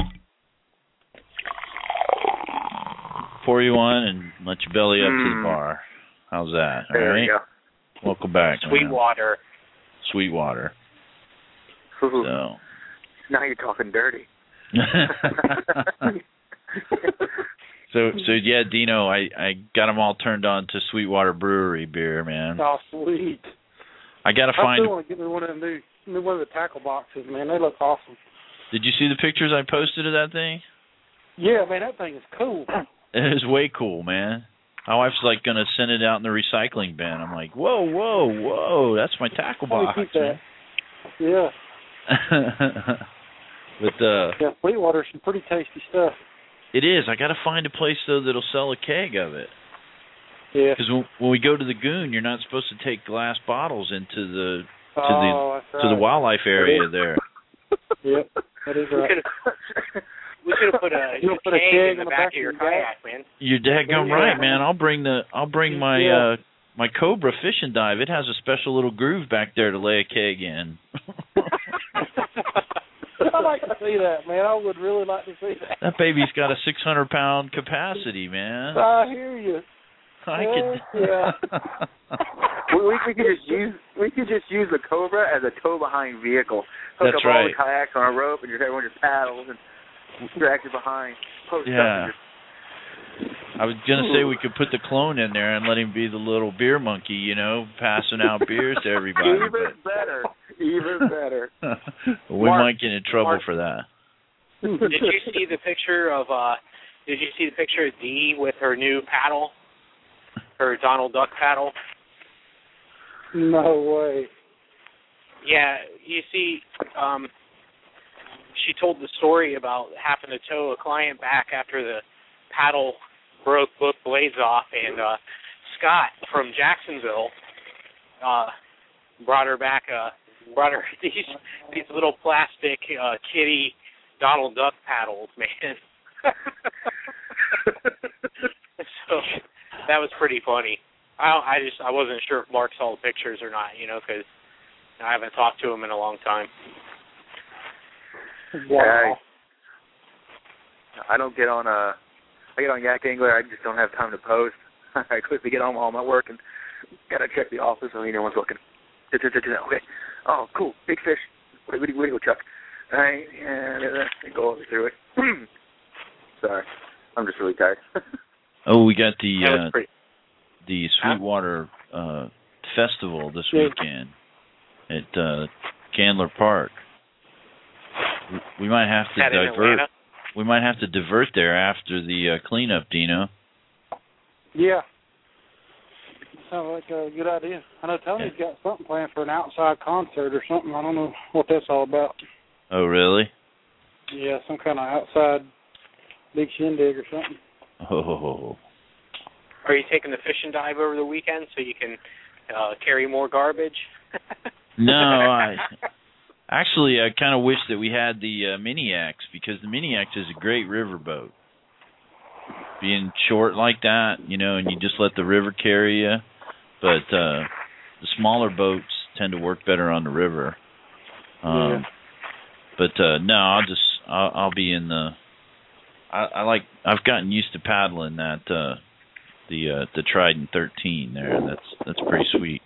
pour you one and let you belly up to the bar. How's that? All There right. you go. Welcome back. Sweetwater. Sweetwater. Ooh, So. now you're talking dirty. So yeah, Dino, I got them all turned on to Sweetwater Brewery beer, man. Oh, sweet. I got to I find. still want to get me one of them new one of the tackle boxes, man. They look awesome. Did you see the pictures I posted of that thing? Yeah, man, that thing is cool. It is way cool, man. My wife's like gonna send it out in the recycling bin. I'm like, whoa, that's my tackle Let me box. keep that. Yeah. But Yeah, Sweetwater's some pretty tasty stuff. it is. I got to find a place though that'll sell a keg of it. Yeah. Because when we go to the Goon, you're not supposed to take glass bottles into the that's to the right. wildlife area there. Yep, that is right. We should have put a You'll put a keg in the back of your kayak, man. You're daggone right, man. I'll bring my Yeah. my Cobra fishing dive. It has a special little groove back there to lay a keg in. I'd like to see that, man. I would really like to see that. That baby's got a 600-pound capacity, man. I hear you. Yeah. we could just use the Cobra as a tow behind vehicle. Hook That's up all right. the kayaks on a rope and everyone just paddles and drag it behind. Post Yeah. up and just, I was gonna say we could put the clone in there and let him be the little beer monkey, passing out beers to everybody. Even better. We Mark, might get in trouble for that. Did you see the picture of Dee with her new paddle, her Donald Duck paddle? No way. Yeah, you see, she told the story about having to tow a client back after the paddle broke both blades off, and Scott from Jacksonville brought her these little plastic kitty Donald Duck paddles, man. So that was pretty funny. I wasn't sure if Mark saw the pictures or not, because I haven't talked to him in a long time. Wow. I don't get on I get on Yak Angler. I just don't have time to post. I quickly get on all my work and gotta check the office so no one's looking. Okay. Oh, cool. Big fish. What do you go, Chuck? All right. And go through it. Sorry. I'm just really tired. Oh, we got the Sweetwater Festival this weekend at Candler Park. We might have to divert. We might have to divert there after the cleanup, Dino. Yeah. Sounds like a good idea. I know Tony's got something planned for an outside concert or something. I don't know what that's all about. Oh, really? Yeah, some kind of outside big shindig or something. Oh. Are you taking the fishing dive over the weekend so you can carry more garbage? No, I kind of wish that we had the Mini-X, because the Mini-X is a great riverboat. Being short like that, and you just let the river carry you. But the smaller boats tend to work better on the river. But no, I'll be in the. I've gotten used to paddling that the Trident 13 there. That's pretty sweet.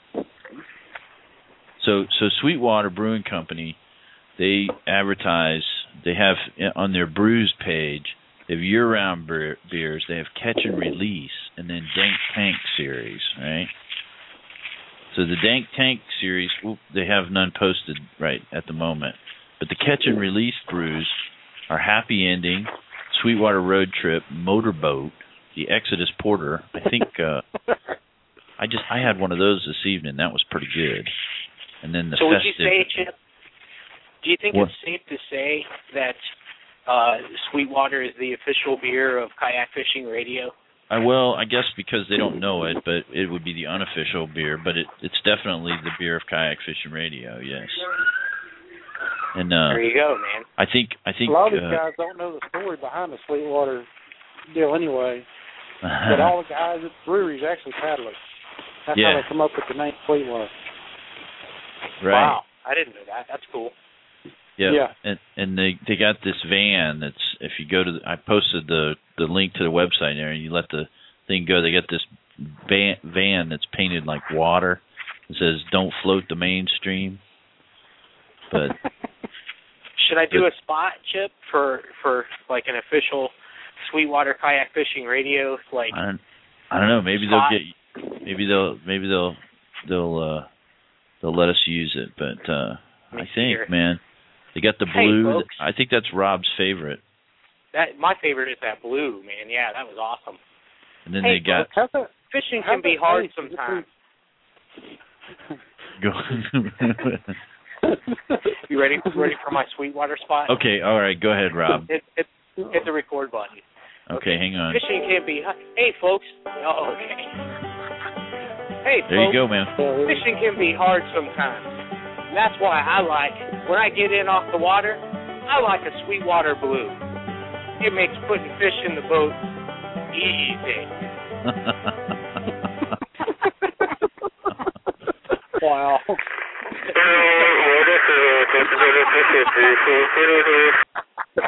So Sweetwater Brewing Company, they advertise. They have on their brews page. They have year-round beers. They have Catch and Release, and then Dank Tank series, right? So the Dank Tank series, they have none posted right at the moment. But the Catch and Release brews are Happy Ending, Sweetwater Road Trip, Motorboat, the Exodus Porter. I think I had one of those this evening. That was pretty good. And then the so Festive. Would you say, Chip, do you think it's safe to say that Sweetwater is the official beer of Kayak Fishing Radio? Well, I guess because they don't know it, but it would be the unofficial beer. But it's definitely the beer of Kayak Fishing Radio, yes. And there you go, man. I think a lot of these guys don't know the story behind the Sweetwater deal anyway. But all the guys at the breweries actually paddlers. That's how they come up with the name Sweetwater. Right. Wow, I didn't know that. That's cool. Yeah. And they got this van that's, if you go to I posted the link to the website there, and you let the thing go, they got this van that's painted like water. It says "Don't float the mainstream." But should I do a spot, Chip, for like an official Sweetwater Kayak Fishing Radio? Like I don't know. Maybe spot? they'll let us use it. But I think, man, they got the Hey, blue. folks. I think that's Rob's favorite. My favorite is that blue, man. Yeah, that was awesome. And then hey, they got folks, fishing can be hard sometimes. You ready for my Sweetwater spot? Okay, all right, go ahead, Rob. Hit the record button. Okay, hang on. Fishing can be. Hey, folks. Oh, okay. Hey, folks. There you go, man. Fishing can be hard sometimes. That's why I like, when I get in off the water, I like a Sweetwater Blue. It makes putting fish in the boat easy. Wow.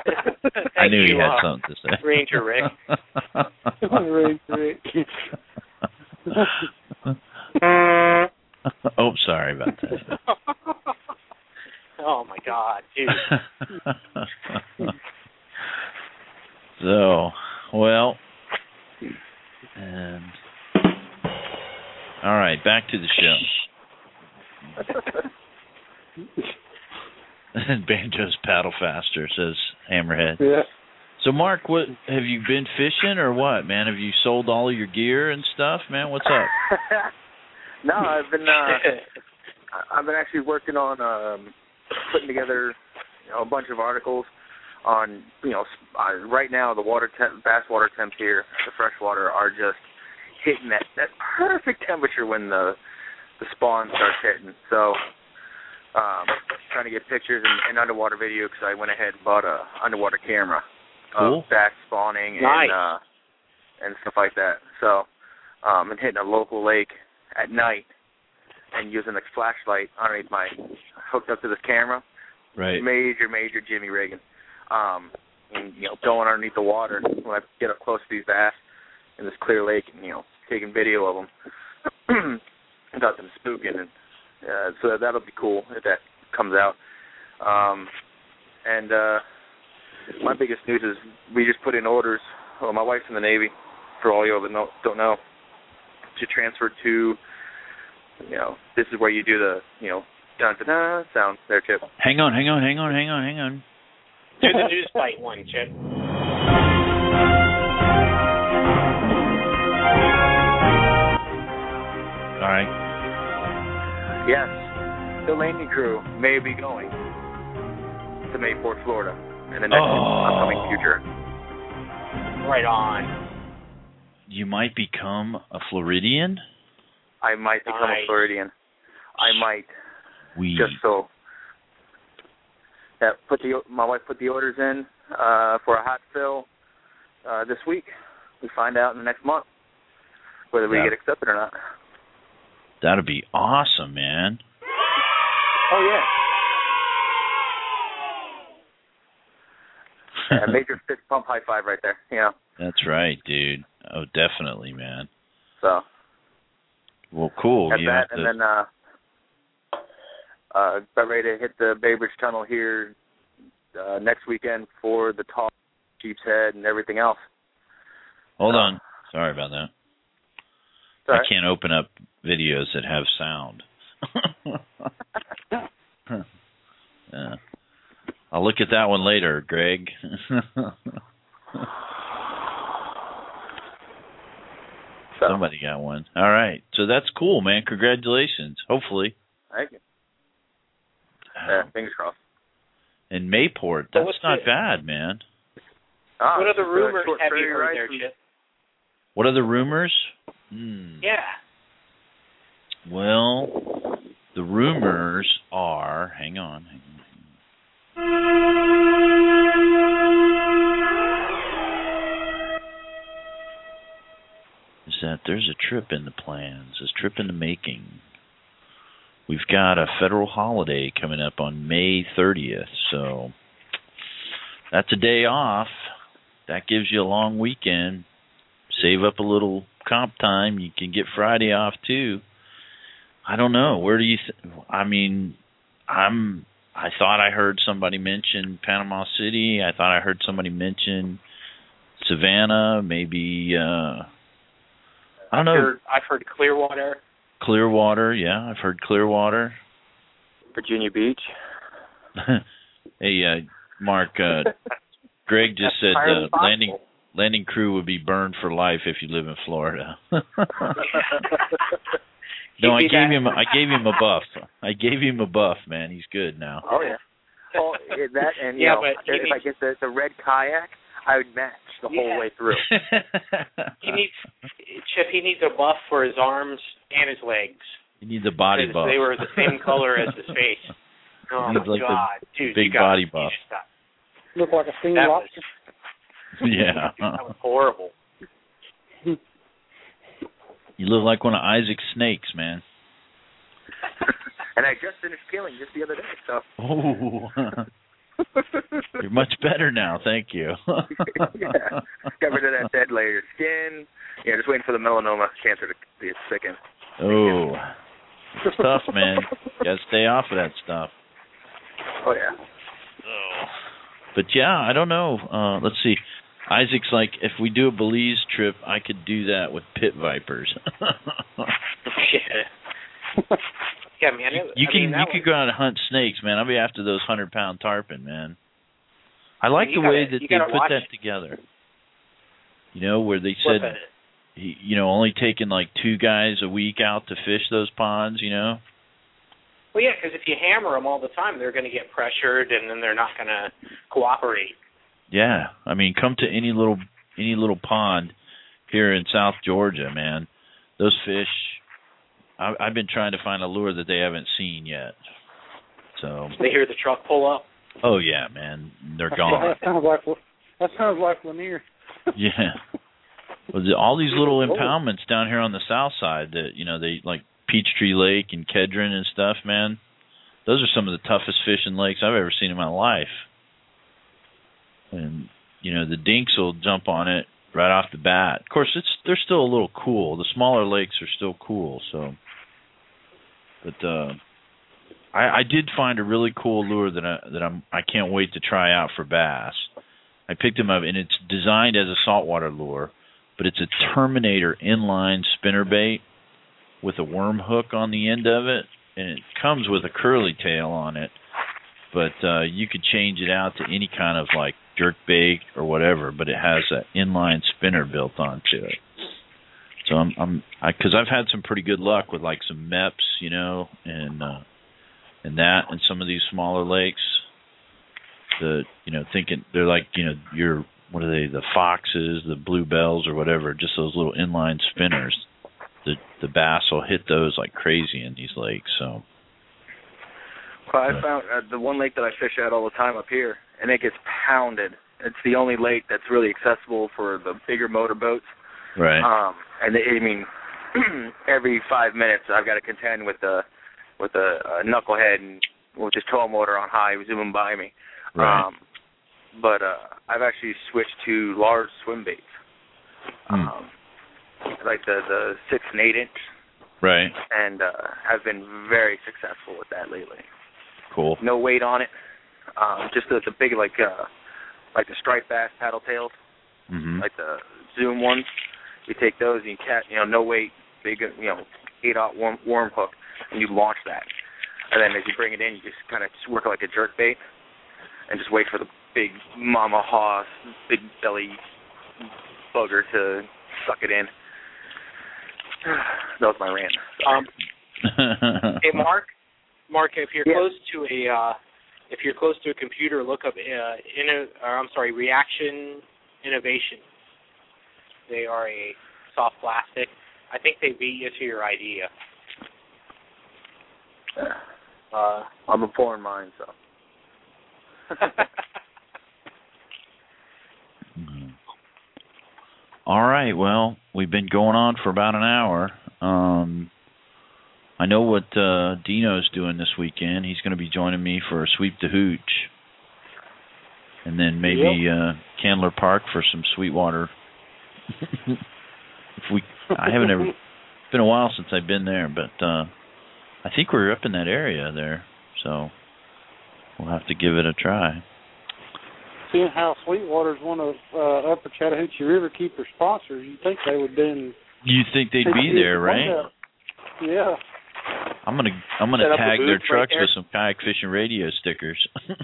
I knew he had something to say. Ranger Rick. Ranger Rick. Oh, sorry about that. Oh my God, dude. So, well, and all right, back to the show. Banjo's paddle faster, says Hammerhead. Yeah. So, Mark, what have you been fishing or what, man? Have you sold all of your gear and stuff, man? What's up? No, I've been actually working on putting together a bunch of articles on right now the bass water temps here, the freshwater, are just hitting that perfect temperature when the spawn starts hitting. So trying to get pictures and underwater video because I went ahead and bought a underwater camera of bass spawning and stuff like that. So and hitting a local lake at night and using a flashlight underneath hooked up to this camera. Right. Major Jimmy rigging. And going underneath the water when I get up close to these bass in this clear lake and taking video of them without them spooking, and so that'll be cool if that comes out. And my biggest news is we just put in orders. Well, my wife's in the Navy, for all you that don't know, to transfer to. This is where you do the dun da da sound there, Chip. Hang on. Do the news bite one, Chip. All right. Yes, the landing crew may be going to Mayport, Florida, in the next upcoming future. Right on. You might become a Floridian? I might become a Floridian. I might. Just so. Yeah, my wife put the orders in for a hot fill this week. We find out in the next month whether we get accepted or not. That'd be awesome, man. Oh, yeah. Yeah, major fist pump high five right there. Yeah. That's right, dude. Oh, definitely, man. So. Well, cool. And then got ready to hit the Bay Bridge Tunnel here next weekend for the talk, Sheep's Head, and everything else. Hold on. Sorry about that. Sorry. I can't open up videos that have sound. I'll look at that one later, Greg. Somebody got one. All right. So that's cool, man. Congratulations. Hopefully. Thank you. Yeah, fingers crossed. And Mayport, that's not bad, man. What other rumors have you heard there, Chip? What other rumors? Yeah. Well, the rumors are... Hang on. Is that there's a trip in the plans, a trip in the making. We've got a federal holiday coming up on May 30th, so that's a day off. That gives you a long weekend. Save up a little comp time. You can get Friday off, too. I don't know. Where do you I thought I heard somebody mention Panama City. I thought I heard somebody mention Savannah, maybe... I don't know. I've heard Clearwater. Clearwater, yeah. I've heard Clearwater. Virginia Beach. Hey, Mark, Greg just said landing crew would be burned for life if you live in Florida. No, I gave him a buff. I gave him a buff, man. He's good now. Oh, yeah. Oh, that and, you know, if I get the red kayak, I would match the whole way through. He needs a buff for his arms and his legs. He needs a body buff. They were the same color as his face. Oh, my God. Dude, big body buff. Look like a steamed lobster. Yeah. That was horrible. You look like one of Isaac's snakes, man. And I just finished killing just the other day, so. Oh. You're much better now, thank you. Yeah. Got rid of that dead layer of skin. Yeah, just waiting for the melanoma cancer to be sickened. Oh, it's tough, man. You gotta stay off of that stuff. Oh, yeah. Oh. But yeah, I don't know. Let's see. Isaac's like, if we do a Belize trip, I could do that with pit vipers. Yeah, man. You could go out and hunt snakes, man. I'll be after those 100-pound tarpon, man. I like the way that they put that together. You know, where they said, only taking like 2 guys a week out to fish those ponds, you know? Well, yeah, because if you hammer them all the time, they're going to get pressured, and then they're not going to cooperate. Yeah, I mean, come to any little pond here in South Georgia, man. Those fish, I've been trying to find a lure that they haven't seen yet. So they hear the truck pull up. Oh yeah, man, they're gone. That sounds like Lanier. Yeah, well, all these little impoundments down here on the south side that they like Peachtree Lake and Kedron and stuff, man. Those are some of the toughest fishing lakes I've ever seen in my life. And the dinks will jump on it right off the bat. Of course, they're still a little cool. The smaller lakes are still cool. So, but I did find a really cool lure that I can't wait to try out for bass. I picked him up, and it's designed as a saltwater lure, but it's a Terminator inline spinnerbait with a worm hook on the end of it, and it comes with a curly tail on it. But you could change it out to any kind of like jerkbait or whatever, but it has an inline spinner built onto it. So because I've had some pretty good luck with like some MEPs, and some of these smaller lakes. Thinking they're like what are they? The foxes, the bluebells, or whatever. Just those little inline spinners. The bass will hit those like crazy in these lakes. So. Well, I found the one lake that I fish at all the time up here, and it gets pounded. It's the only lake that's really accessible for the bigger motorboats. Right. Every 5 minutes I've got to contend with a knucklehead and with his tow motor on high zooming by me. Right. But I've actually switched to large swim baits, like the 6 and 8 inch. Right. And I've been very successful with that lately. Cool. No weight on it. Just the big like the striped bass paddle tails, like the Zoom ones. You take those and you catch, no weight, big, 8/0 worm hook, and you launch that. And then as you bring it in, you just kind of work like a jerk bait, and just wait for the big mama hoss, big belly bugger to suck it in. That was my rant. Hey, Mark, if you're close to a computer, look up Reaction Innovation. They are a soft plastic. I think they beat you to your idea. I'm a foreign mind, so. All right. Well, we've been going on for about an hour. I know what Dino's doing this weekend. He's going to be joining me for a sweep to hooch, and then maybe Candler Park for some Sweetwater. It's been a while since I've been there, but I think we're up in that area there, so we'll have to give it a try. Seeing how Sweetwater's one of Upper Chattahoochee Riverkeeper sponsors, you think they would be? You think they'd be there, right? Yeah. I'm gonna tag their trucks with some kayak fishing radio stickers.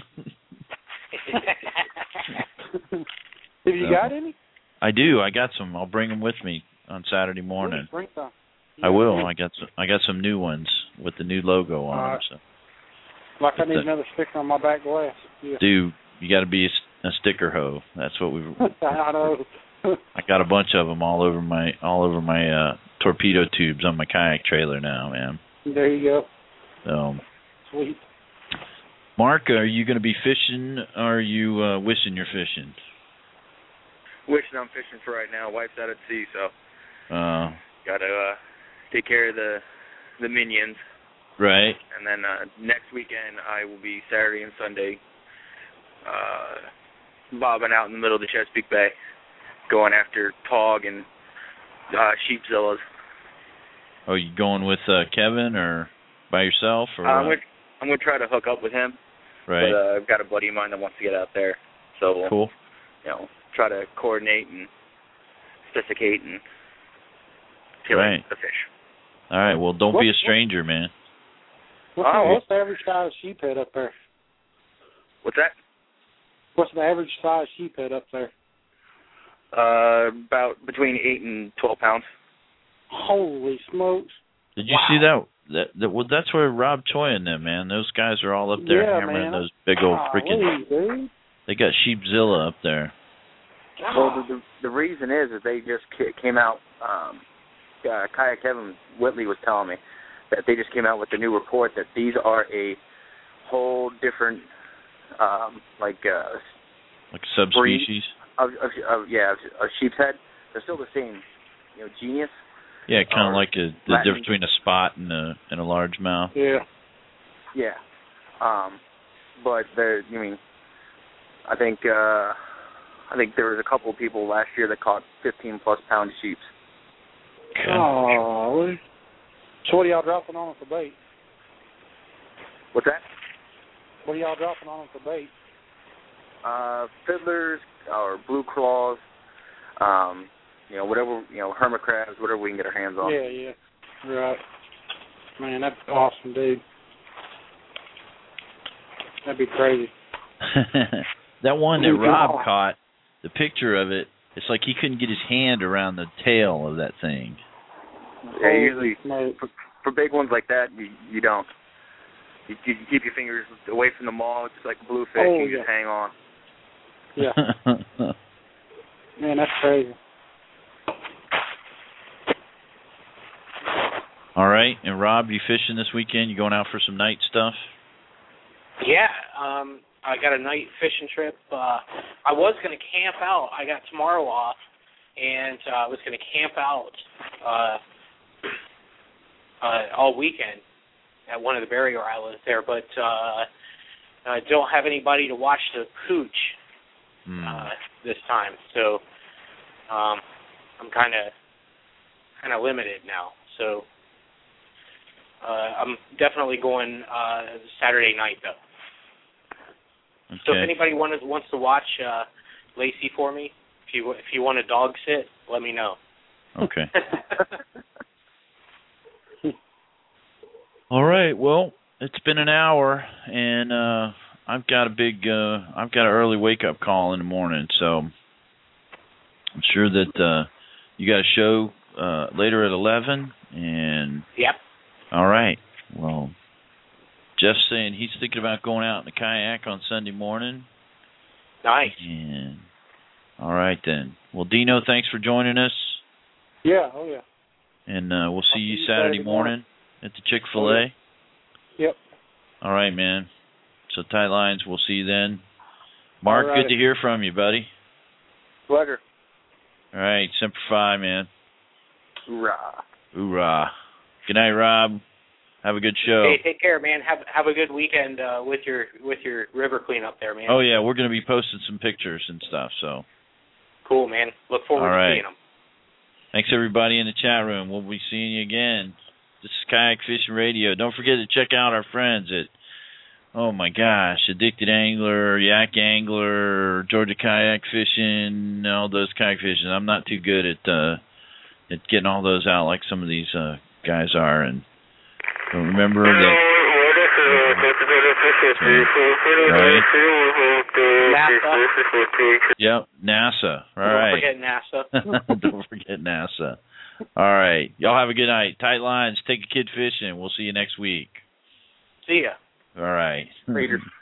Have you got any? I do. I got some. I'll bring them with me on Saturday morning. Yeah, I will. I got some new ones with the new logo on them. So. Like I need another sticker on my back glass. Yeah. Dude, you got to be a sticker hoe. That's what we. I know. I got a bunch of them all over my torpedo tubes on my kayak trailer now, man. There you go. Sweet. Mark, are you going to be fishing, or are you wishing you're fishing? Wishing I'm fishing for right now. Wife's out at sea, so got to take care of the minions. Right. And then next weekend I will be Saturday and Sunday bobbing out in the middle of the Chesapeake Bay, going after tog and sheepzillas. Oh, you going with Kevin or by yourself? Or I'm gonna try to hook up with him. Right. But I've got a buddy of mine that wants to get out there, so we'll, cool. Try to coordinate and sophisticate and kill the fish. All right. Well, don't be a stranger, man. What's the average size sheephead up there? What's that? What's the average size sheephead up there? About between 8 and 12 pounds. Holy smokes! Did you see that? Well, that's where Rob Choi and them, man. Those guys are all up there hammering those big old freaking. They got Sheepzilla up there. Well, the reason is that they just came out. Kayak Kevin Whitley was telling me that they just came out with a new report that these are a whole different, like subspecies of sheep's head. They're still the same, genius. Yeah, kind of like the difference between a spot and a largemouth. Yeah. Yeah. But I think there was a couple of people last year that caught 15+ pound sheeps. Oh, so what are y'all dropping on them for bait? What's that? What are y'all dropping on them for bait? Fiddlers or blue claws, whatever, hermit crabs, whatever we can get our hands on. Yeah, right. Man, that's awesome, dude. That'd be crazy. That one that Rob caught, the picture of it, it's like he couldn't get his hand around the tail of that thing. Yeah, usually for big ones like that, you don't. You keep your fingers away from the maw, just like a bluefish, and you just hang on. Yeah. Man, that's crazy. All right, and Rob, you fishing this weekend? You going out for some night stuff? Yeah, I got a night fishing trip. I was going to camp out. I got tomorrow off, and I was going to camp out all weekend at one of the barrier islands there, but I don't have anybody to watch the pooch this time, so I'm kind of limited now. So I'm definitely going Saturday night though. Okay. So if anybody wants to watch Lacey for me, if you want a dog sit, let me know. Okay. All right. Well, it's been an hour, and I've got an early wake up call in the morning, so I'm sure that you got a show later at 11, and yep. All right. Well, Jeff's saying he's thinking about going out in a kayak on Sunday morning. Nice. And all right then. Well, Dino, thanks for joining us. Yeah. Oh yeah. And we'll see you Saturday morning at the Chick-fil-A. Oh, yeah. Yep. All right, man. So tight lines. We'll see you then. Mark, right. good to hear from you, buddy. Pleasure. All right, Semper Fi, man. Hoorah. Hoorah. Good night, Rob. Have a good show. Hey, take care, man. Have a good weekend with your river cleanup there, man. Oh yeah, we're going to be posting some pictures and stuff. So. Cool, man. Look forward to seeing them. Thanks everybody in the chat room. We'll be seeing you again. This is Kayak Fishing Radio. Don't forget to check out our friends at, oh my gosh, Addicted Angler, Yak Angler, Georgia Kayak Fishing, all those kayak fishing. I'm not too good at getting all those out like some of these guys are. And remember that. Right. NASA. Yep, NASA. All right. Don't forget NASA. All right. Y'all have a good night. Tight lines. Take a kid fishing. We'll see you next week. See ya. All right. Later.